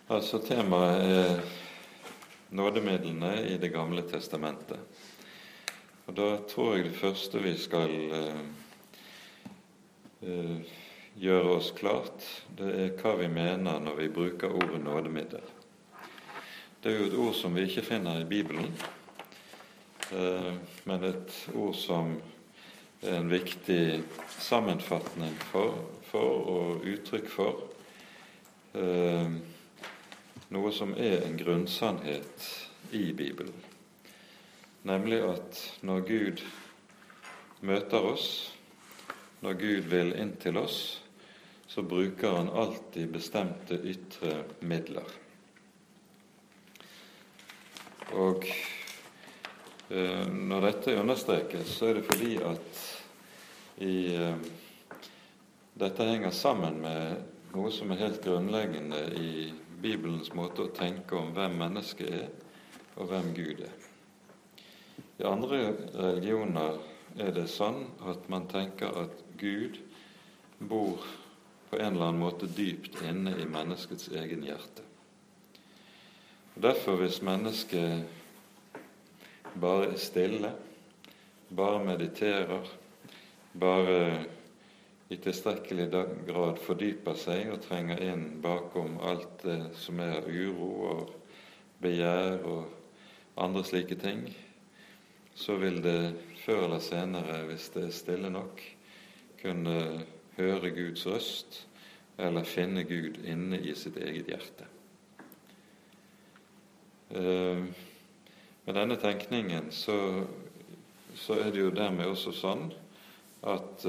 Altså temaet er nådemidlene i Det gamle testamentet. Og da tror jeg det første vi skal gjøre oss klart, det er hva vi mener når vi bruker ordet nådemiddel. Det er jo et ord som vi ikke finner i Bibelen, men et ord som er en viktig sammenfatning for og uttrykk for noe som er en grunnsannhet i Bibelen, nemlig at når Gud møter oss, når Gud vil inn til oss, så bruker han alltid bestemte ytre midler. Og når dette understrekes, så er det fordi at dette henger sammen med noe som er helt grunnleggende i Bibelens måte å tenke om hvem mennesket er, og hvem Gud er. I andre religioner er det sånn at man tenker at Gud bor på en eller annen måte dypt inne i menneskets egen hjerte. Derfor, hvis mennesket bare er stille, bare mediterer, bare i tilstrekkelig grad fordyper seg og trenger inn bakom alt det som er uro og begjær og andre slike ting, så vil det før eller senere, hvis det er stille nok, kunne høre Guds røst eller finne Gud inne i sitt eget hjerte. Med denne tenkningen så er det jo dermed også sånn at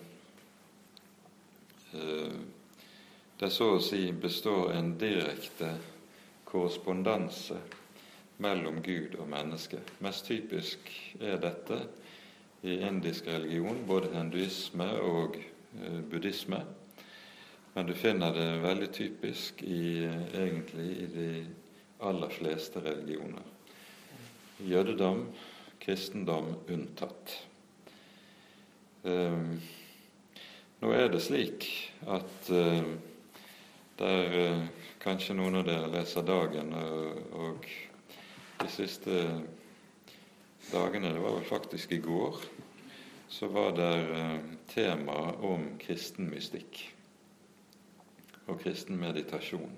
det så å si består en direkte korrespondanse mellom Gud og menneske. Mest typisk er dette i indisk religion, både hinduisme og buddhisme, men du finner det veldig typisk egentlig i de aller fleste religioner. Jødedom, kristendom unntatt. Nå er det slik at der kanskje noen av dere leser Dagen, og de siste dagene, det var vel faktisk i går, så var der tema om kristen mystikk og kristen meditasjon.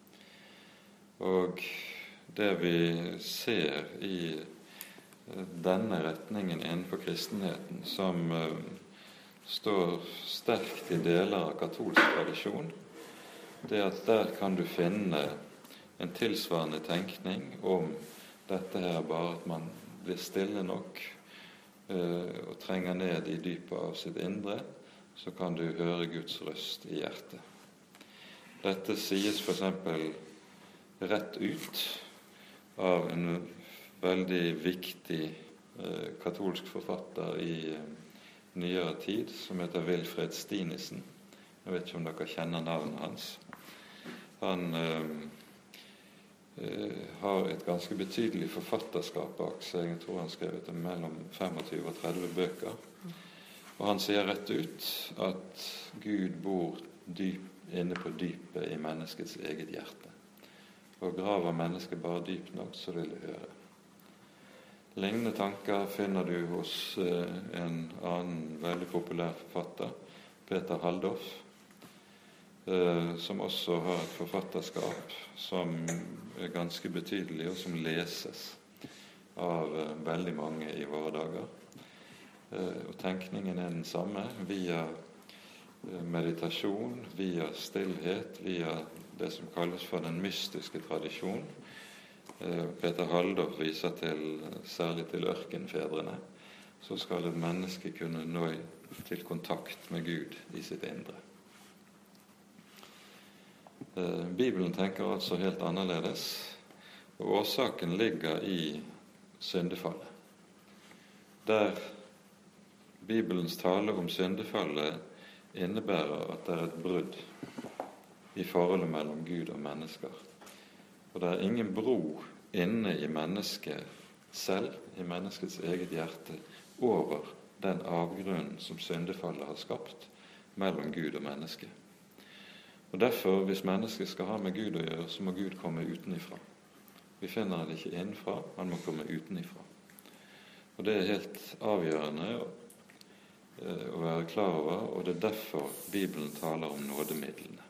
Og det vi ser i denne retningen innenfor kristenheten, som står sterkt i deler av katolsk tradisjon, det at der kan du finne en tilsvarende tenkning om dette her, bare at man blir stille nok og trenger ned i dypet av sitt indre, så kan du høre Guds røst i hjertet. Dette sies for eksempel rett ut av en veldig viktig katolsk forfatter i nyere tid, som heter Wilfred Stinesen. Jeg vet ikke om dere kjenner navnet hans. Han har et ganske betydelig forfatterskap bak seg. Jeg tror han skrev mellom 25 og 30 bøker. Og han sier rett ut at Gud bor inne på dypet i menneskets eget hjerte. Og graver mennesket bare dypt nok, så vil det høre. Lignende tanker finner du hos en annen veldig populær forfatter, Peter Halldorf, som også har et forfatterskap som er ganske betydelig, og som leses av veldig mange i våre dager. Og tenkningen er den samme, via meditasjon, via stillhet, via det som kalles for den mystiske tradisjon. Peter Halldorf viser særlig til ørkenfedrene, så skal et menneske kunne nå til kontakt med Gud i sitt indre. Bibelen tenker altså helt annerledes, og årsaken ligger i syndefallet. Der Bibelens tale om syndefallet innebærer at det er et brudd i forholdet mellom Gud og mennesker. Og det er ingen bro inne i mennesket selv, i menneskets eget hjerte, over den avgrunnen som syndefallet har skapt mellom Gud og menneske. Og derfor, hvis mennesket skal ha med Gud å gjøre, så må Gud komme utenifra. Vi finner han ikke innenfra, han må komme utenifra. Og det er helt avgjørende å være klar over, og det er derfor Bibelen taler om nådemidlene.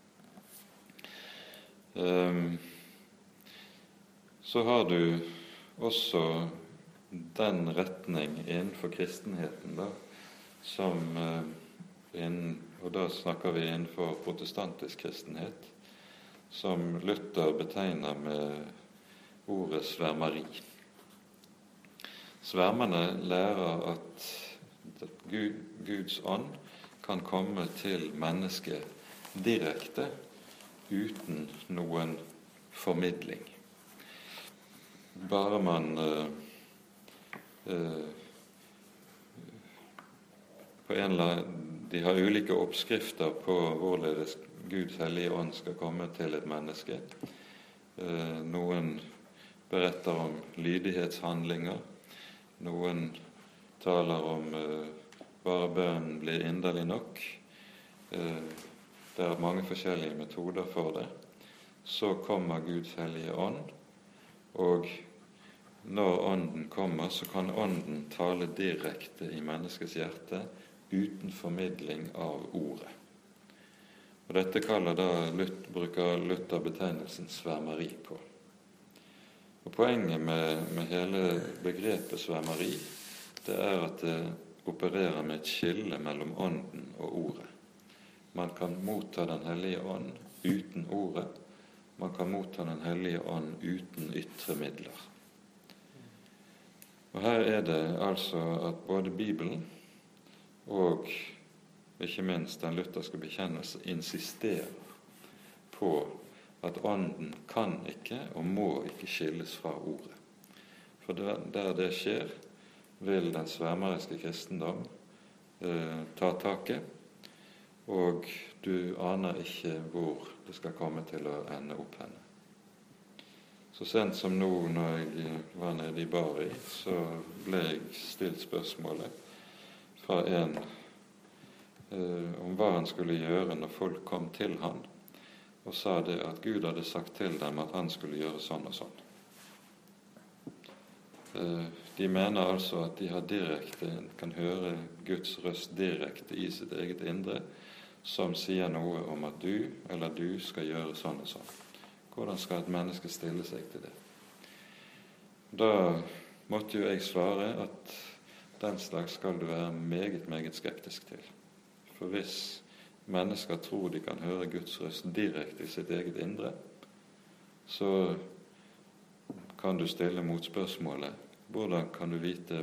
Så har du også den retning innenfor kristenheten da, som og da snakker vi innenfor protestantisk kristenhet, som Luther betegner med ordet svermeri. Svermerne lærer at Guds ånd kan komme til mennesket direkte uten noen formidling. Bare man på en eller annen, de har ulike oppskrifter på hvorledes Guds hellige ånd skal komme til et menneske. Noen beretter om lydighetshandlinger, noen taler om bare bønnen blir inderlig nok. Det er mange forskjellige metoder for det. Så kommer Guds hellige ånd, og når ånden kommer, så kan ånden tale direkte i menneskets hjerte uten formidling av ordet. Og dette bruker Luther betegnelsen svermeri på. Og poenget med hele begrepet svermeri, det er at det opererer med et skille mellom ånden og ordet. Man kan motta Den hellige ånd uten ordet, man kan motta Den hellige ånd uten ytre midler. Og her er det altså at både Bibelen og ikke minst den lutherske bekjennelse insisterer på at ånden kan ikke og må ikke skilles fra ordet. For der det skjer, vil den svermeriske kristendom ta taket, og du aner ikke hvor det skal komme til å ende opp henne. Så sent som nå når jeg var nede i Bari, så ble jeg stilt spørsmålet fra en om hva han skulle gjøre når folk kom til han og sa det at Gud hadde sagt til dem at han skulle gjøre sånn og sånn. De mener altså at de kan høre Guds røst direkte i sitt eget indre, som sier noe om at du eller du skal gjøre sånn og sånn. Hvordan skal et menneske stille seg til det? Da måtte jo jeg svare at den slags skal du være meget, meget skeptisk til. For hvis mennesker tror de kan høre Guds røst direkte i sitt eget indre, så kan du stille motspørsmålet: hvordan kan du vite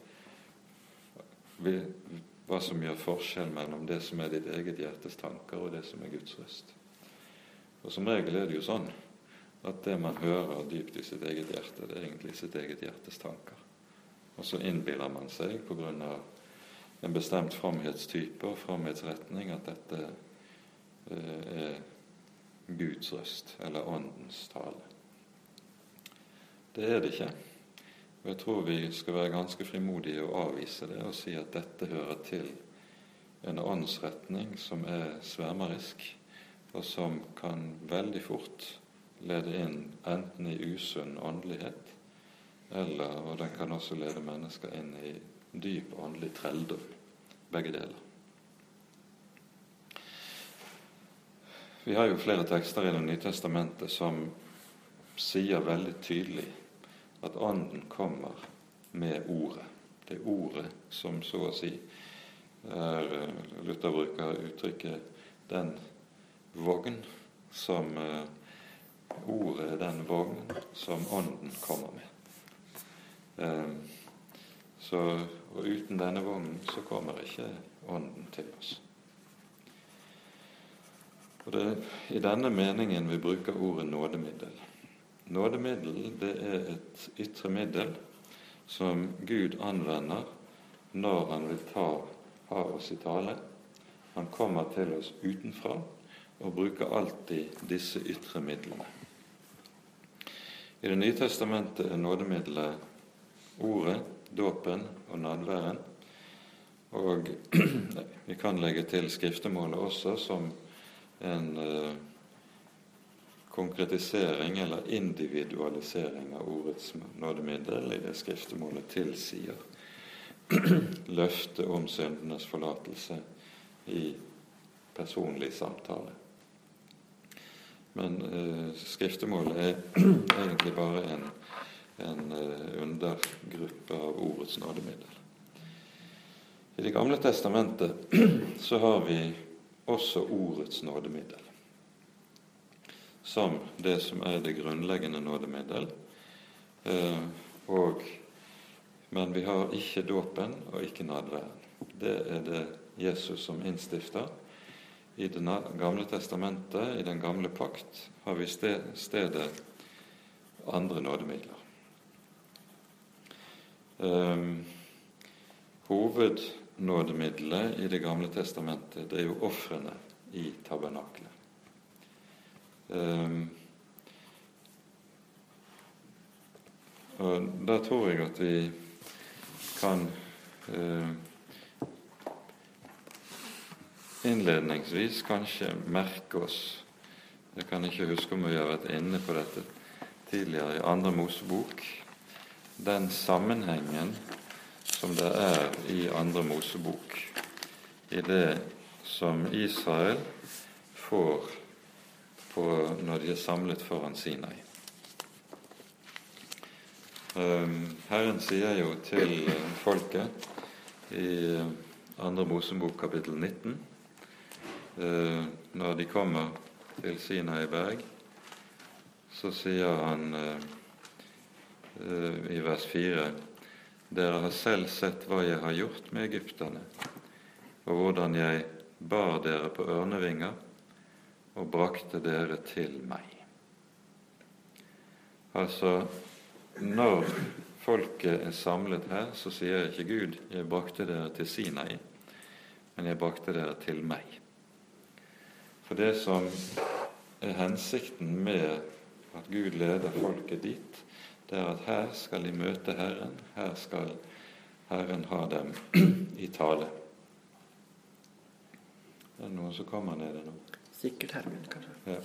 hva som gjør forskjell mellom det som er ditt eget hjertes tanker og det som er Guds røst? Og som regel er det jo sånn at det man hører dypt i sitt eget hjerte, det er egentlig sitt eget hjertes tanker. Og så innbiller man seg på grunn av en bestemt fromhetstype og fromhetsretning at dette er Guds røst, eller åndens tale. Det er det ikke. Og jeg tror vi skal være ganske frimodige og avvise det og si at dette hører til en åndsretning som er svermerisk, og som kan veldig fort lede inn enten i usunn åndelighet, og den kan også lede mennesker inn i dyp åndelig trelldom, begge deler. Vi har jo flere tekster i Det nye testamentet som sier veldig tydelig at ånden kommer med ordet. Det er ordet som så å si Luther bruker uttrykket den vogn som ordet er den vogn som ånden kommer med. Og uten denne vognen så kommer ikke ånden til oss. Og det er i denne meningen vi bruker ordet nådemiddel. Nådemiddel, det er et ytre middel som Gud anvender når han vil ha oss i tale. Han kommer til oss utenfra og bruker alltid disse ytre midlene. I Det nye testamentet er nådemiddelet ordet, dåpen og nadværen. Og vi kan legge til skriftemålet også, som en konkretisering eller individualisering av ordets nådemiddel i det skriftemålet tilsier løfte om syndenes forlatelse i personlig samtale. Men skriftemålet er egentlig bare en undergruppe av ordets nådemiddel. I Det gamle testamentet så har vi også ordets nådemiddel som det som er det grunnleggende nådemiddel, men vi har ikke dåpen og ikke nadværen. Det er det Jesus som innstifter. I Det gamle testamentet, i den gamle pakt, har vi stedet andre nådemidler. Hovednådemiddelet i Det gamle testamentet, det er jo ofrene i tabernaklet. Og da tror jeg at vi kan innledningsvis kanskje merke oss, jeg kan ikke huske om vi har vært inne på dette tidligere i Andre Mosebok, den sammenhengen som det er i Andre Mosebok i det som Israel får når de er samlet foran Sinai. Herren sier jo til folket i Andre Mosebok kapittel 19, når de kommer til Sinai berg, så sier han i vers 4: Dere har selv sett hva jeg har gjort med egypterne, og hvordan jeg bar dere på ørnevinger og brakte dere til meg. Altså, når folket er samlet her, så sier ikke Gud, jeg brakte dere til Sinai, men jeg brakte dere til meg. For det som er hensikten med at Gud leder folket dit, det er at her skal de møte Herren, her skal Herren ha dem i tale. Det er noen som kommer nede nå. Sikkert Herren, kanskje. Ja.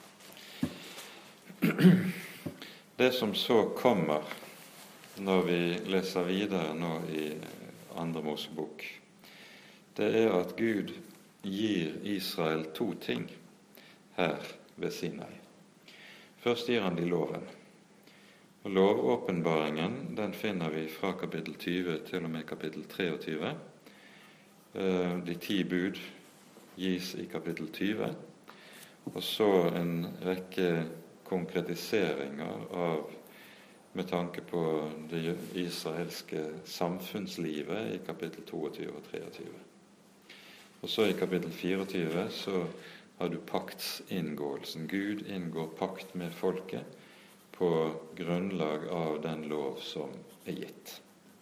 Det som så kommer når vi leser videre nå i Andre Mosebok, det er at Gud gir Israel 2 ting her ved Sinai. Først gir han de loven. Og lovåpenbaringen, den finner vi fra kapittel 20 til og med kapittel 23. De 10 bud gis i kapittel 20, og så en rekke konkretiseringer med tanke på det israelske samfunnslivet i kapittel 22 og 23. Og så i kapittel 24 så har du paktsinngåelsen. Gud inngår pakt med folket på grunnlag av den lov som er gitt.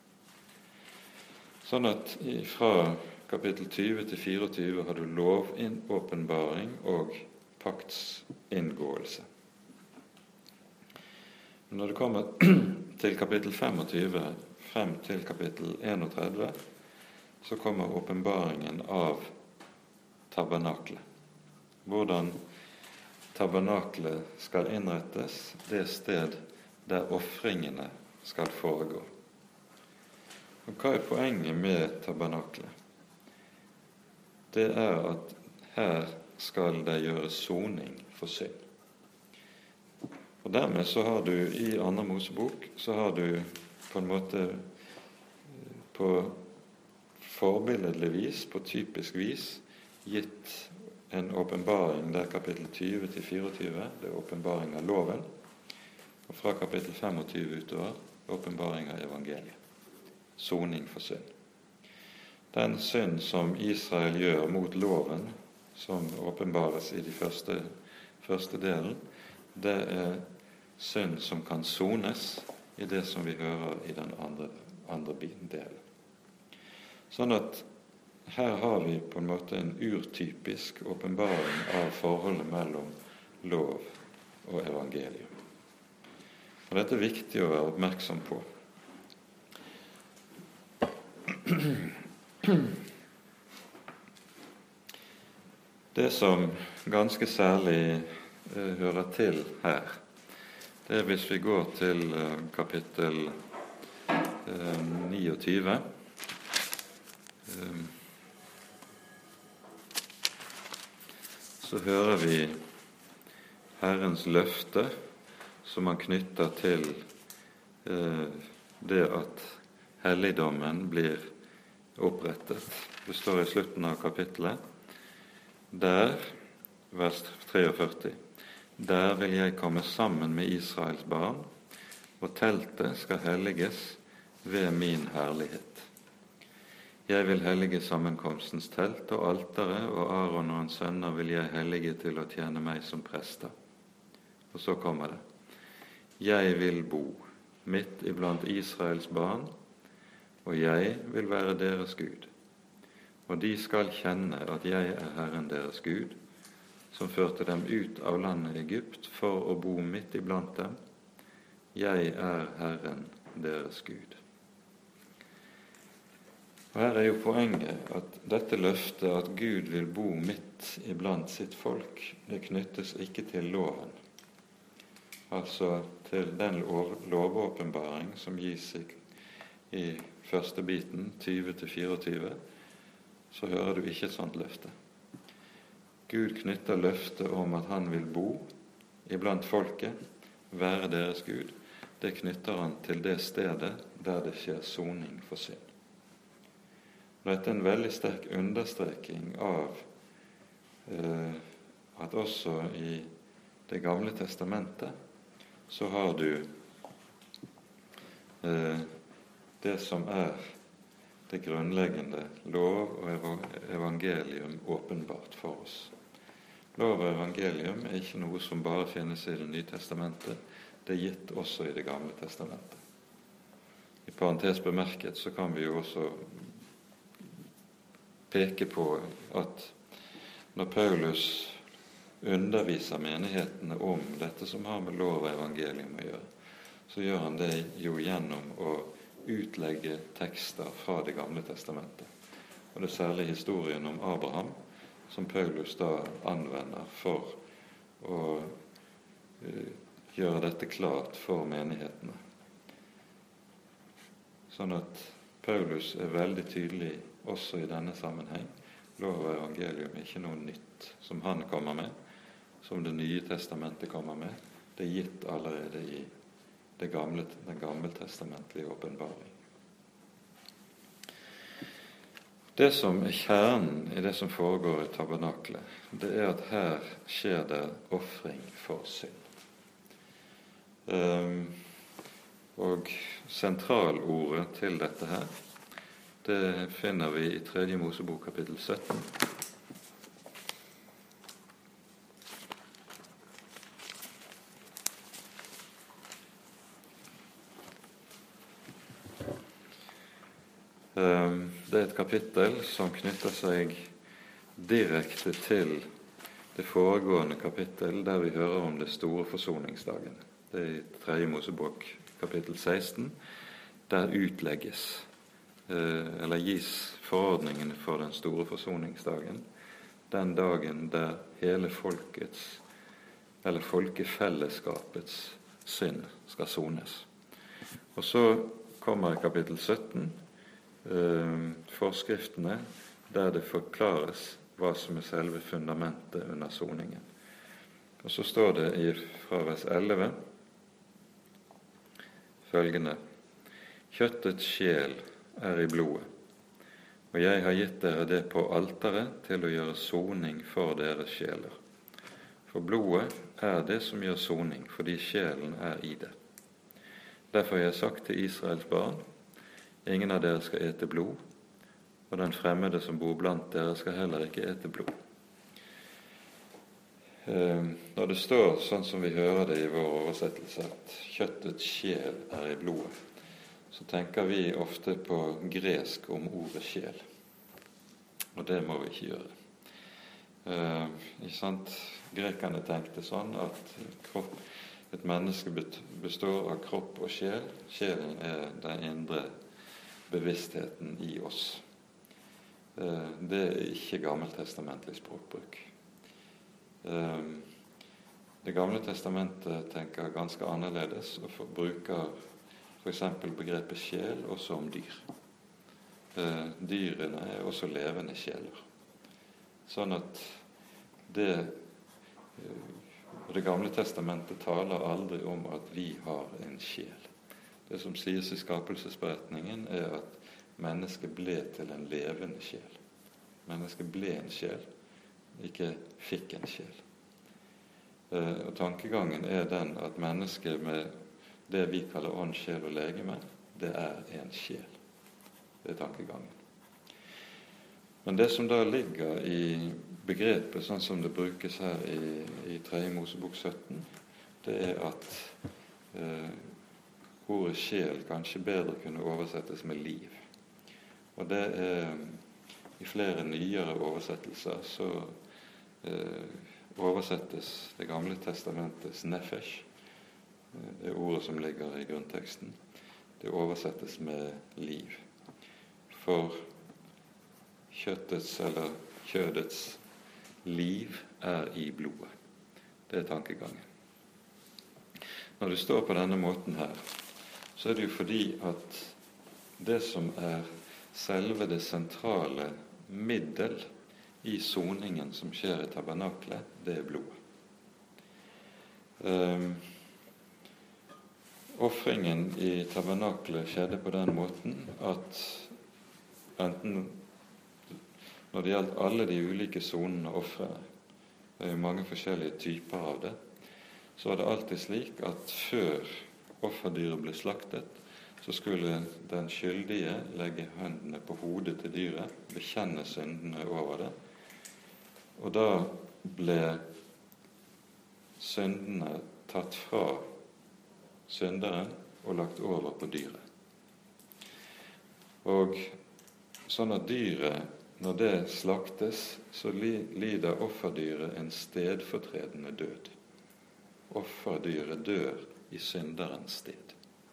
Sånn at fra kapittel 20 til 24 har du lovåpenbaring og paktsinngåelse. Når det kommer til kapittel 25 frem til kapittel 31, så kommer åpenbaringen av tabernaklet. Hvordan tabernaklet skal innrettes, det sted der ofringene skal foregå. Og hva er poenget med tabernaklet? Det er at her skal det gjøres soning for synd. Og dermed så har du i Andre Mosebok, så har du på en måte på forbilledlig vis, på typisk vis, gitt en åpenbaring der kapittel 20 til 24, det er åpenbaring av loven, og fra kapittel 25 utover, åpenbaring av evangeliet. Soning for synd. Den synd som Israel gjør mot loven, som åpenbares i de første delen, det er synd som kan sones i det som vi hører i den andre delen. Sånn at her har vi på en måte en urtypisk åpenbaring av forholdet mellom lov og evangelium. Og dette er viktig å være oppmerksom på. Det som ganske særlig hører til her, det er hvis vi går til kapittel 29, så hører vi Herrens løfte som han knytter til det at helligdommen blir opprettet. Det står i slutten av kapittelet, der, vers 43, der vil jeg komme sammen med Israels barn, og teltet skal helliges ved min herlighet. Jeg vil hellige sammenkomstens telt og alteret, og Aaron og hans sønner vil jeg hellige til å tjene meg som prester. Og så kommer det. Jeg vil bo midt iblant Israels barn, og jeg vil være deres Gud. Og de skal kjenne at jeg er Herren deres Gud, som førte dem ut av landet Egypt for å bo midt iblant dem. Jeg er Herren deres Gud. Og her er jo poenget at dette løftet at Gud vil bo midt iblant sitt folk, det knyttes ikke til loven. Altså til den lovåpenbaring som gis i første biten, 20-24, så hører du ikke et sånt løfte. Gud knytter løftet om at han vil bo iblant folket, være deres Gud. Det knytter han til det stedet der det skjer soning for synd. Dette er en veldig sterk understreking av at også i Det gamle testamentet så har du det som er det grunnleggende lov og evangelium åpenbart for oss. Lov og evangelium er ikke noe som bare finnes i Det nye testamentet, det er gitt også i Det gamle testamentet. I parentes bemerket så kan vi jo også peke på at når Paulus underviser menighetene om dette som har med lov og evangelium å gjøre, så gjør han det jo gjennom å utlegge tekster fra Det gamle testamentet. Og det er særlig historien om Abraham som Paulus da anvender for å gjøre dette klart for menighetene. Sånn at Paulus er veldig tydelig også i denne sammenheng. Lov og evangelium er ikke noe nytt som han kommer med, som Det nye testamentet kommer med. Det er gitt allerede i den gammeltestamentlige åpenbaring. Det som er kjernen i det som foregår i tabernaklet, det er at her skjer det ofring for synd. Og sentralordet til dette her, det finner vi i 3. Mosebok kapittel 17. Det er et kapittel som knytter seg direkte til det foregående kapittel der vi hører om det store forsoningsdagen. Det er i 3. Mosebok kapittel 16, der utlegges eller gis forordningene for den store forsoningsdagen, den dagen der hele folkets eller folkefellesskapets synd skal sones. Og så kommer i kapittel 17 forskriftene der det forklares hva som er selve fundamentet under soningen. Og så står det fra vers 11 følgende: Kjøttets sjel er i blodet, og jeg har gitt dere det på alteret til å gjøre soning for deres sjeler. For blodet er det som gjør soning, fordi sjelen er i det. Derfor har jeg sagt til Israels barn: ingen av dere skal ete blod, og den fremmede som bor blant dere skal heller ikke ete blod. Når det står sånn som vi hører det i vår oversettelse, at kjøttets sjel er i blodet, så tenker vi ofte på gresk om ordet sjel. Og det må vi ikke gjøre. Ikke sant? Grekerne tenkte sånn at et menneske består av kropp og sjel. Sjelen er den indre bevisstheten i oss. Det er ikke gammeltestamentlig språkbruk. Det gamle testamentet tenker ganske annerledes og bruker for eksempel begrepet sjel også om dyr. Dyrene er også levende sjeler. Sånn at det gamle testamentet taler aldri om at vi har en sjel. Det som sies i skapelsesberetningen er at mennesket ble til en levende sjel. Mennesket ble en sjel, ikke fikk en sjel. Og tankegangen er den at mennesket med det vi kaller ånd, sjel og legeme, det er en sjel. Det er tankegangen. Men det som da ligger i begrepet, sånn som det brukes her i 3. Mosebok 17, det er at ordet sjel kanskje bedre kunne oversettes med liv. Og det er i flere nyere oversettelser så oversettes det gamle testamentets nefesh, det ordet som ligger i grunnteksten. Det oversettes med liv. For kjødets liv er i blodet. Det er tankegangen. Når det står på denne måten her, så er det jo fordi at det som er selve det sentrale middel i soningen som skjer i tabernaklet, det er blodet. Offringen i tabernaklet skjedde på den måten at enten når det gjaldt alle de ulike sonene offrene, det er jo mange forskjellige typer av det, så var det alltid slik at før offerdyret ble slaktet, så skulle den skyldige legge hendene på hodet til dyret, bekjenne syndene over det, og da ble syndene tatt fra synderen og lagt over på dyret. Og sånn at dyret, når det slaktes, så lider offerdyret en stedfortredende død. Offerdyret dør i synderens sted.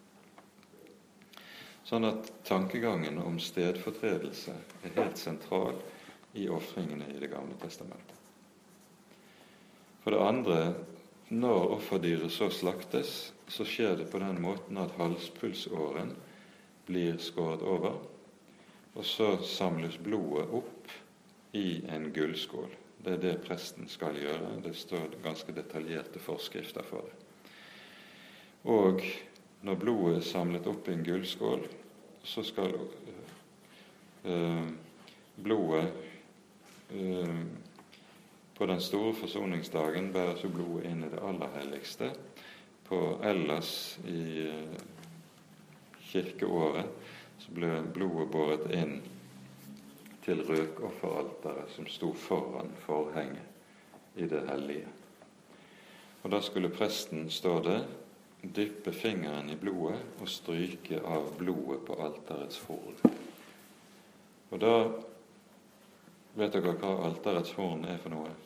Sånn at tankegangen om stedfortredelse er helt sentral i offringene i Det gamle testamentet. For det andre, når offerdyret så slaktes, så skjer det på den måten at halspulsåren blir skåret over, og så samles blodet opp i en gullskål. Det er det presten skal gjøre. Det står ganske detaljerte forskrifter for det. Og når blodet er samlet opp i en gullskål, så skal blodet på den store forsoningsdagen bæres jo blodet inn i det aller helligste. Ellers i kirkeåret så ble blodet båret inn til røkofferalteret som sto foran forhenget i det hellige. Og da skulle presten, står det, dyppe fingeren i blodet og stryke av blodet på alterets horn. Og da vet dere hva alterets horn er for noe?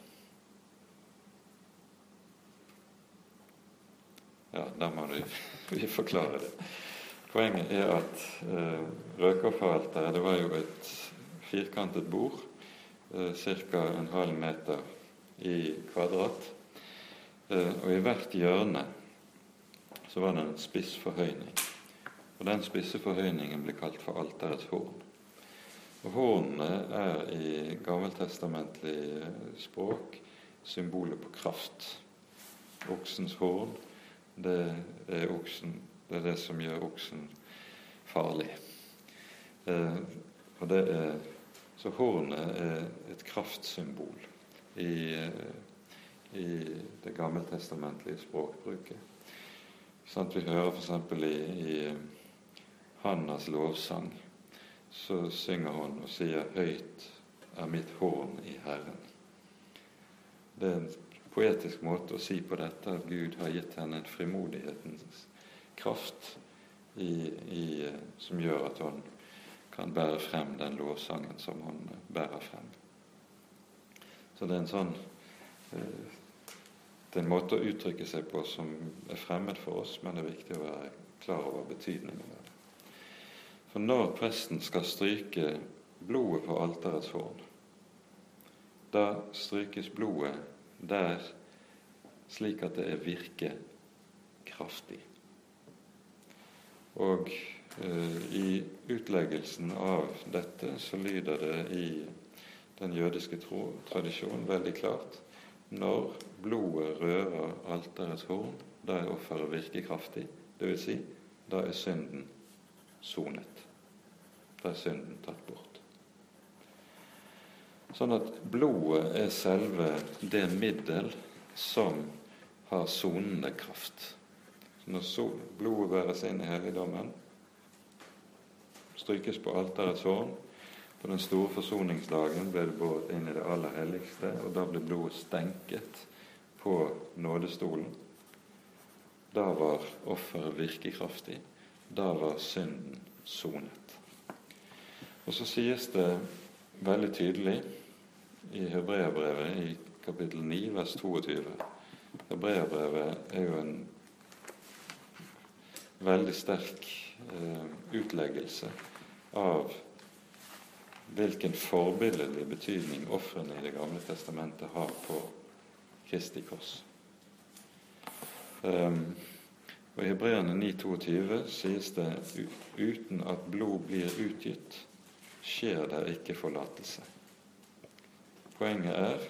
Ja, da må vi forklare det. Poenget er at røkofferalteret, det var jo et firkantet bord, ca. 1,5 meter i kvadrat, og i hvert hjørne så var det en spiss forhøyning. Og den spisse forhøyningen ble kalt for alterets horn. Og hornene er i gammeltestamentlig språk symbolet på kraft. Oksens horn, det er det som gjør oksen farlig. Så hornet er et kraftsymbol i det gammeltestamentlige språkbruket. Sånn at vi hører for eksempel i Hannas lovsang, så synger hun og sier «Høyt er mitt horn i Herren». Det er en poetisk måte å si på dette at Gud har gitt henne en frimodighetens kraft som gjør at hun kan bære frem den lovsangen som hun bærer frem. Så det er en sånn det er en måte å uttrykke seg på som er fremmed for oss, men det er viktig å være klar over betydningen av det. For når presten skal stryke blodet på alterets horn, da strykes blodet der slik at det er virkekraftig. Og i utleggelsen av dette så lyder det i den jødiske tradisjonen veldig klart: når blodet rører alterets horn, da er offeret virkekraftig, det vil si, da er synden sonet. Da er synden tatt bort. Sånn at blodet er selve det middel som har sonende kraft. Så når blodet bæres inn i helligdommen, strykes på alterets horn, på den store forsoningsdagen ble det båret inn i det aller helligste, og da ble blodet stenket på nådestolen. Da var offeret virkekraftig, da var synden sonet. Og så sies det veldig tydelig i Hebreerbrevet i kapittel 9, vers 22. Hebreerbrevet er jo en veldig sterk utleggelse av hvilken forbilledlig betydning ofrene i Det gamle testamentet har på Kristi kors. Og i Hebreerne 9,22 sies det: uten at blod blir utgitt, skjer det ikke forlatelse. Poenget er: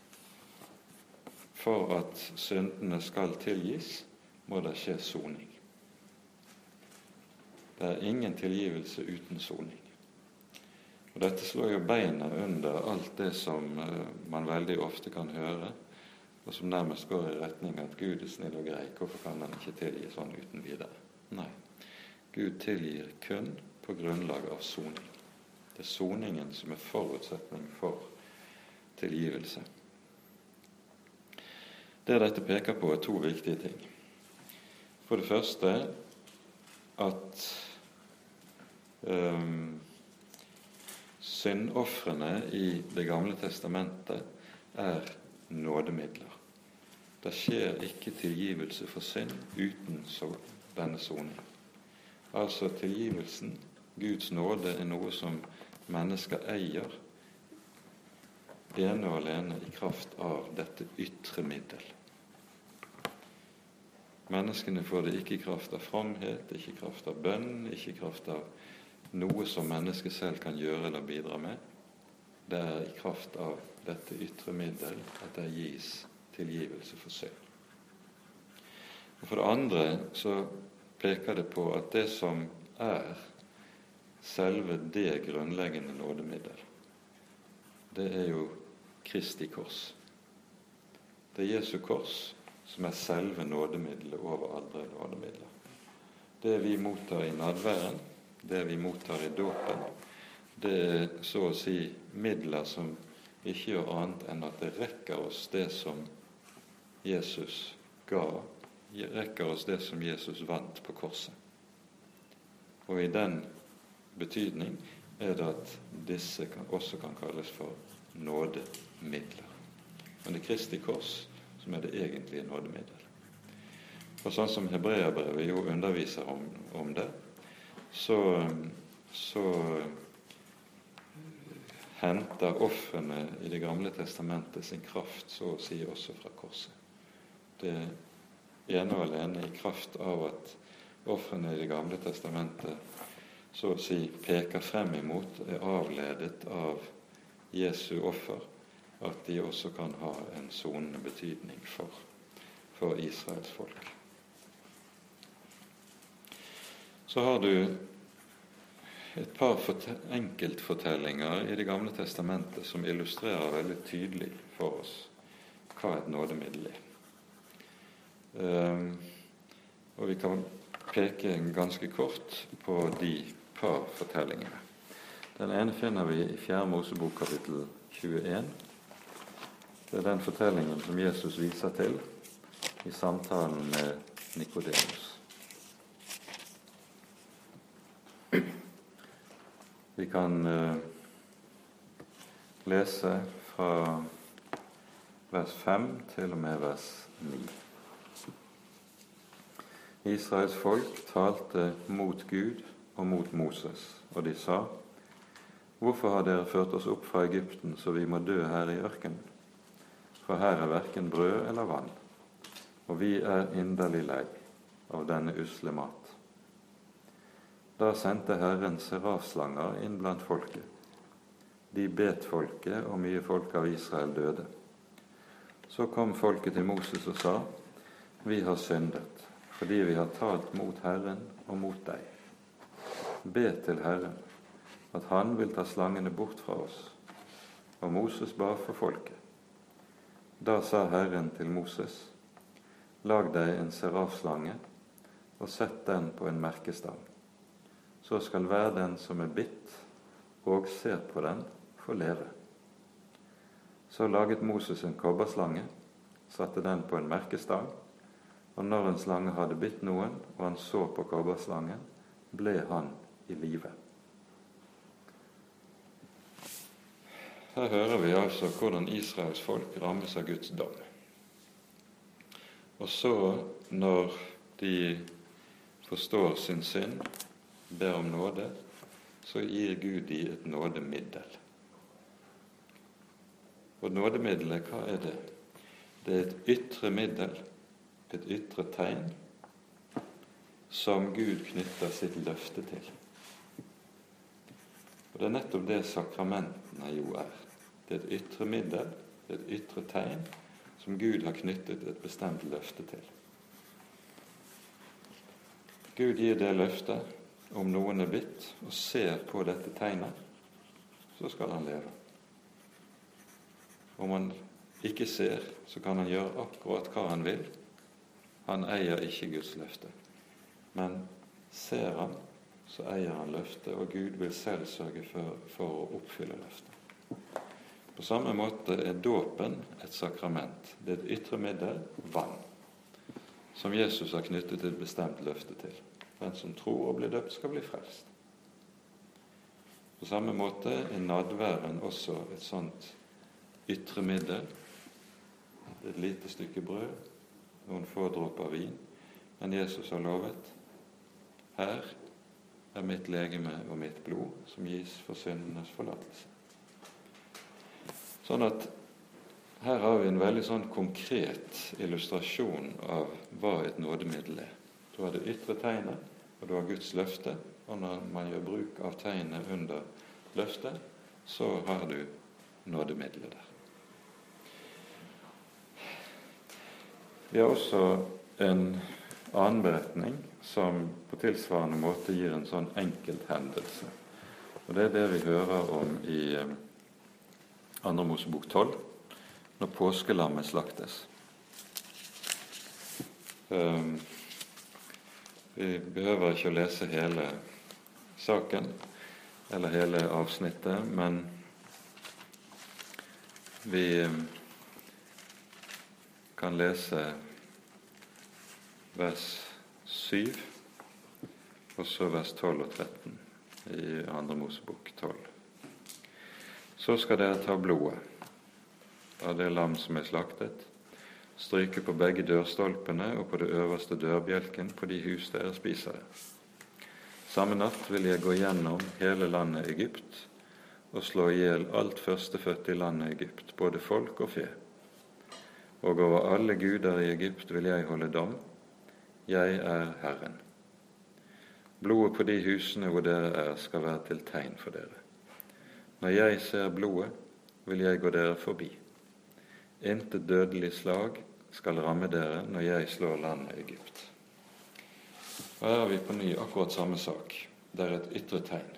for at syndene skal tilgis, må det skje soning. Det er ingen tilgivelse uten soning. Og dette slår jo beina under alt det som man veldig ofte kan høre, og som nærmest går i retning at Gud er snill og grei. Hvorfor kan han ikke tilgi sånn uten videre? Nei, Gud tilgir kun på grunnlag av soning. Det er soningen som er forutsetning for tilgivelse. Det dette peker på, er to viktige ting. For det første at syndofrene i Det gamle testamentet er nådemidler. Det skjer ikke tilgivelse for synd uten denne soning. Altså tilgivelsen, Guds nåde, er noe som mennesker eier ene og alene i kraft av dette ytre middel. Menneskene får det ikke i kraft av fromhet, ikke i kraft av bønn, ikke i kraft av noe som mennesket selv kan gjøre eller bidra med. Det er i kraft av dette ytre middel at det gis tilgivelse for synd. Og for det andre så peker det på at det som er selve det grunnleggende nådemiddel, det er jo Kristi kors. Det er Jesu kors som er selve nådemiddelet over andre nådemidler. Det vi mottar i nadværen, det vi mottar i dåpen, det er så å si midler som ikke gjør annet enn at det rekker oss det som Jesus ga, rekker oss det som Jesus vant på korset. Og i den betydning er det at disse også kan kalles for nådemidler. Men det er Kristi kors som er det egentlige nådemiddel. Og sånn som Hebreerbrevet jo underviser om det, så henter ofrene i Det gamle testamentet sin kraft så å si også fra korset. Det ene og alene i kraft av at ofrene i Det gamle testamentet så å si peker frem imot, er avledet av Jesu offer, at de også kan ha en sonende betydning for Israels folk. Så har du et par enkeltfortellinger i Det gamle testamentet som illustrerer veldig tydelig for oss hva et nådemiddel er. Og vi kan peke ganske kort på de par fortellingene. Den ene finner vi i 4. Mosebok kapittel 21. Det er den fortellingen som Jesus viser til i samtalen med Nikodemus. Vi kan lese fra vers 5 til og med vers 9. Israels folk talte mot Gud og mot Moses, og de sa: Hvorfor har dere ført oss opp fra Egypten så vi må dø her i ørkenen? for her er hverken brød eller vann, og vi er inderlig lei av denne usle mat. Da sendte Herren serafslanger inn blant folket. De bet folket, og mye folk av Israel døde. Så kom folket til Moses og sa, vi har syndet, fordi vi har talt mot Herren og mot deg. Be til Herren, at han vil ta slangene bort fra oss. Og Moses ba for folket. Da sa Herren til Moses, lag deg en serafslange, og sett den på en merkestang. Så skal hver den som er bitt og ser på den, få leve. Så laget Moses en kobberslange, satte den på en merkestang, og når en slange hadde bitt noen, og han så på kobberslangen, ble han i live. Her hører vi altså hvordan Israels folk rammes av Guds dom. Og så, når de forstår sin synd, ber om nåde, så gir Gud de et nådemiddel. Og nådemiddelet, hva er det? Det er et ytre middel, et ytre tegn, som Gud knytter sitt løfte til. Og det er nettopp det sakramentene jo er. Det er et ytre middel, det er et ytre tegn, som Gud har knyttet et bestemt løfte til. Gud gir det løftet om noen er bitt og ser på dette tegnet, så skal han leve. Om han ikke ser, så kan han gjøre akkurat hva han vil. Han eier ikke Guds løfte. Men ser han, så eier han løftet, og Gud vil selv sørge for å oppfylle løftet. På samme måte er dåpen et sakrament. Det er et ytre middel, vann, som Jesus har knyttet et bestemt løfte til. Den som tror og blir døpt, skal bli frelst. På samme måte er nadværen også et sånt ytre middel. Det er et lite stykke brød, noen få dråper vin, men Jesus har lovet, her er mitt legeme og mitt blod, som gis for syndenes forlatelse. Sånn at her har vi en veldig sånn konkret illustrasjon av hva et nådemiddel er. Du har det ytre tegnet, og du har Guds løfte, og når man gjør bruk av tegnet under løftet, så har du nådemiddelet der. Vi har også en annen beretning som på tilsvarende måte gir en sånn enkelt hendelse. Og det er det vi hører om i 2. Mosebok 12, når påskelammet slaktes. Vi behøver ikke å lese hele saken, eller hele avsnittet, men vi kan lese vers 7, og så vers 12 og 13 i 2. Mosebok 12. Så skal dere ta blodet av det lam som er slaktet, stryke på begge dørstolpene og på det øverste dørbjelken på de hus dere spiser det. Samme natt vil jeg gå gjennom hele landet Egypt og slå i hjel alt førstefødt i landet Egypt, både folk og fe. Og over alle guder i Egypt vil jeg holde dom. Jeg er Herren. Blodet på de husene hvor dere er, skal være til tegn for dere. Når jeg ser blodet, vil jeg gå dere forbi. Intet dødelig slag skal ramme dere når jeg slår landet Egypt. Og her har vi på ny akkurat samme sak. Det er et ytre tegn.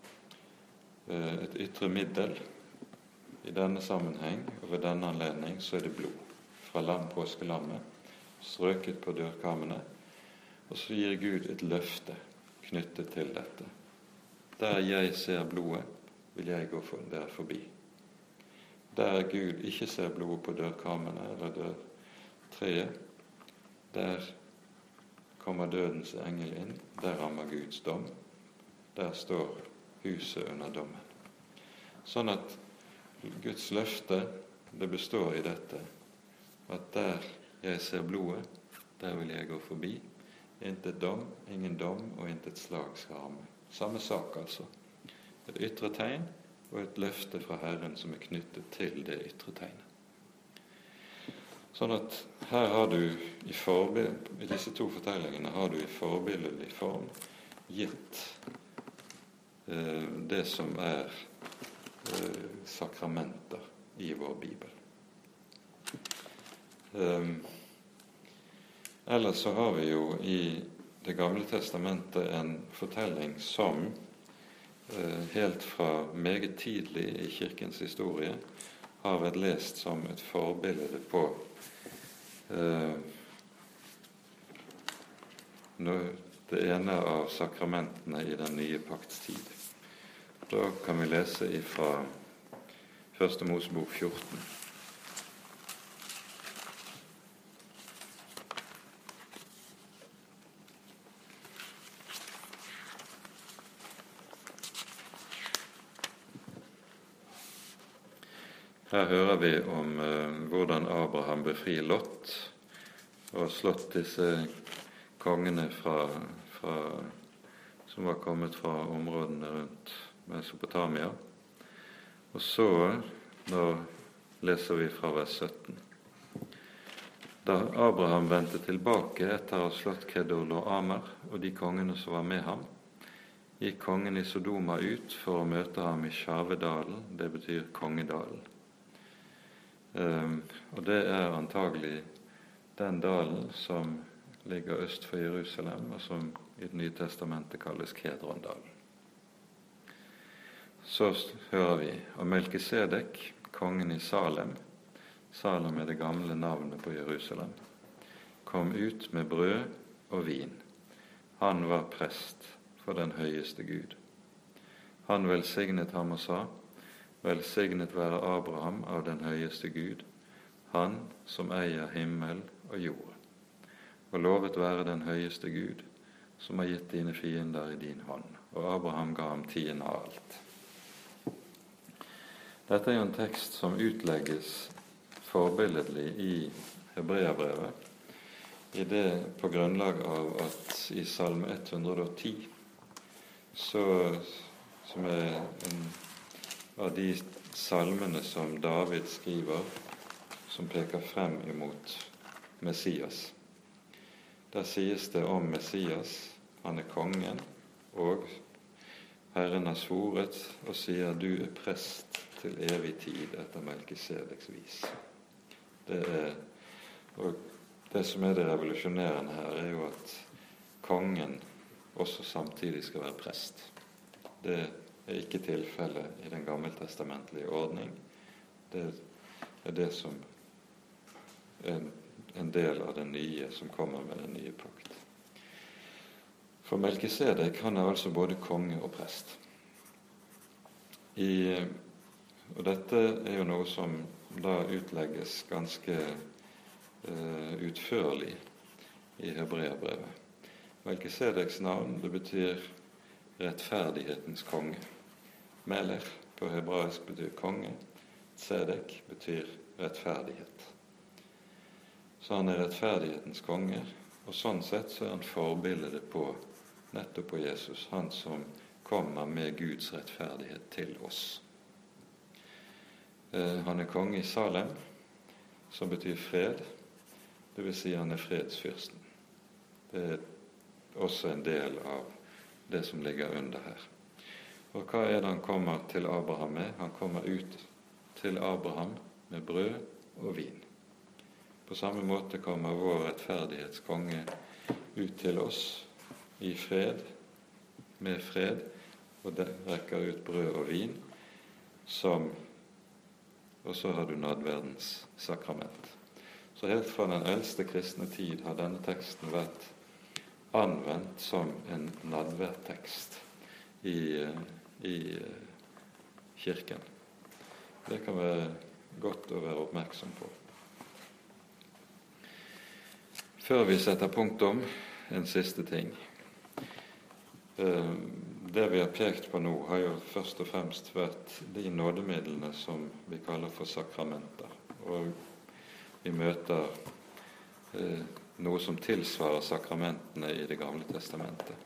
Et ytre middel. I denne sammenheng og ved denne anledning så er det blod fra påskelammet, strøket på dørkarmene, og så gir Gud et løfte knyttet til dette. Der jeg ser blodet, vil jeg gå der forbi. Der Gud ikke ser blodet på dørkarmene eller dørtreet, der kommer dødens engel inn, der rammer Guds dom. Der står huset under dommen. Sånn at Guds løfte, det består i dette, at der jeg ser blodet, der vil jeg gå forbi. Intet dom, ingen dom, og intet slag skal ramme. Samme sak altså. Et ytre tegn og et løfte fra Herren som er knyttet til det ytre tegnet. Sånn at her har du i disse to fortellingene har du i forbilledlig form gitt det som sakramenter i vår Bibel. Ellers så har vi jo i Det gamle testamentet en fortelling som helt fra meget tidlig i kirkens historie har vært lest som et forbilde på det ene av sakramentene i den nye pakts tid. Da kan vi lese fra 1. Mosebok 14. Her hører vi om hvordan Abraham befrir Lot og slått disse kongene som var kommet fra områdene rundt Mesopotamia. Og så, nå leser vi fra vers 17. Da Abraham vendte tilbake etter å ha slått Kedor og Amer og de kongene som var med ham, gikk kongen i Sodoma ut for å møte ham i Sjavedalen, det betyr Kongedalen. Og det antagelig den dalen som ligger øst for Jerusalem, og som i Det nye testamentet kalles Kedrondalen. Så hører vi om Melkisedek, kongen i Salem. Salem det gamle navnet på Jerusalem. Kom ut med brød og vin. Han var prest for den høyeste Gud. Han velsignet ham og sa: Velsignet være Abraham av den høyeste Gud, han som eier himmel og jord. Og lovet være den høyeste Gud, som har gitt dine fiender i din hånd. Og Abraham ga ham 10 av alt. Dette jo en tekst som utlegges forbilledlig i Hebreabrevet, i det på grunnlag av at i Salme 110, som en av de salmene som David skriver, som peker frem imot Messias. Der sies det om Messias, han kongen, og Herren har svoret og sier: du prest til evig tid etter Melkisedeks vis. Og det som det revolusjonerende her, jo at kongen også samtidig skal være prest. Det ikke tilfellet i den gammeltestamentlige ordning. Det det som en del av det nye som kommer med den nye pakt. For Melkisedek, han altså både konge og prest. Og dette jo noe som da utlegges ganske utførlig i Hebreabrevet. Melkisedeks navn, det betyr rettferdighetens konge. Meler på hebraisk betyr konge. Sedek betyr rettferdighet. Så han rettferdighetens konge, og sånn sett så han forbildet på nettopp på Jesus, han som kommer med Guds rettferdighet til oss. Han konge i Salem, som betyr fred, det vil si han fredsfyrsten. Det også en del av det som ligger under her. Og hva det han kommer til Abraham med? Han kommer ut til Abraham med brød og vin. På samme måte kommer vår rettferdighetskonge ut til oss i fred, med fred, og rekker ut brød og vin, og så har du nadverdens sakrament. Så helt fra den eldste kristne tid har denne teksten vært anvendt som en nadverdtekst i kirken. Det kan være godt å være oppmerksom på. Før vi setter punktum, en siste ting. Det vi har pekt på nå, har jo først og fremst vært de nådemidlene som vi kaller for sakramenter. Og vi møter noe som tilsvarer sakramentene i Det gamle testamentet.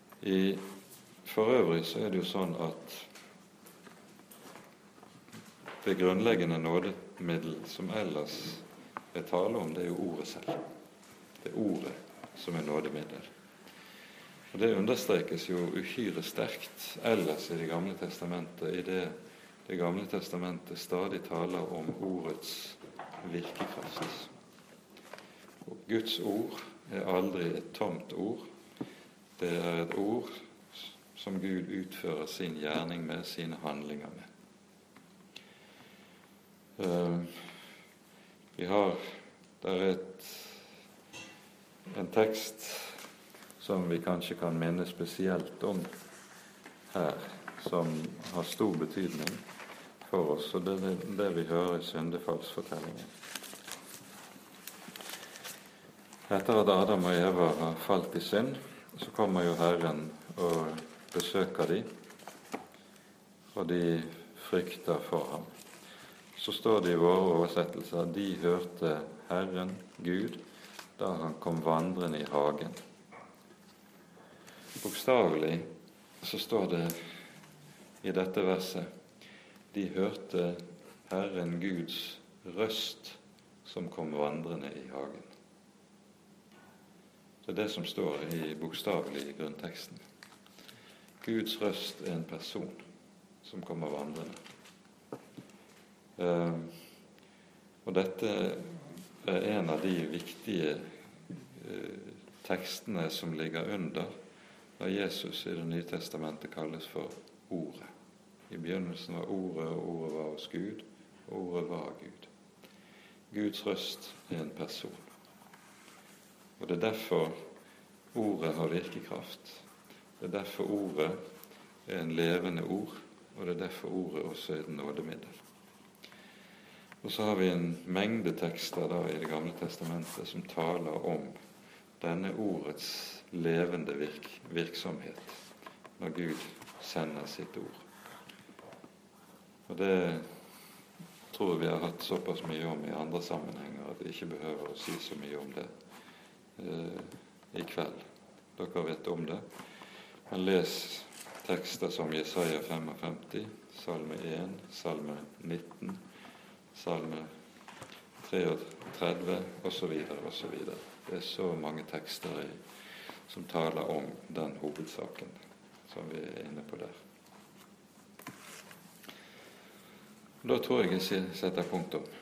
For øvrig så det jo sånn at det grunnleggende nådemiddel som ellers jeg taler om, det er jo ordet selv. Det er ordet som er nådemiddel. Og det understrekes jo uhyre sterkt ellers i Det gamle testamentet, i det gamle testamentet stadig taler om ordets virkekraft. Og Guds ord er aldri et tomt ord. Det er et ord som Gud utfører sin gjerning med, sine handlinger med. Det er en tekst som vi kanskje kan minne spesielt om her, som har stor betydning for oss, og det er det vi hører i syndefallsfortellingen. Etter at Adam og Eva har falt i synd, så kommer jo Herren og besøker dem, og de frykter for ham. Så står det i våre oversettelser: de hørte Herren Gud da han kom vandrende i hagen. Bokstavelig så står det i dette verset: de hørte Herren Guds røst som kom vandrende i hagen. Det er det som står i bokstavelig i grunnteksten. Guds røst er en person som kommer vandrende. Og dette er en av de viktige tekstene som ligger under da Jesus i Det nye testamentet kalles for Ordet. I begynnelsen var Ordet, og Ordet var hos Gud, og Ordet var Gud. Guds røst er en person. Og det er derfor Ordet har virkekraft. Det er derfor Ordet er en levende ord, og det er derfor Ordet også er et nådemiddel. Og så har vi en mengde tekster da i Det gamle testamentet som taler om denne ordets levende virksomhet når Gud sender sitt ord. Og det tror jeg vi har hatt såpass mye om i andre sammenhenger at vi ikke behøver å si så mye om det i kveld. Dere vet om det. Men les tekster som Jesaja 55, Salme 1, Salme 19, Salme 33 osv. osv. Det er så mange tekster som taler om den hovedsaken som vi er inne på der. Da tror jeg setter punktum.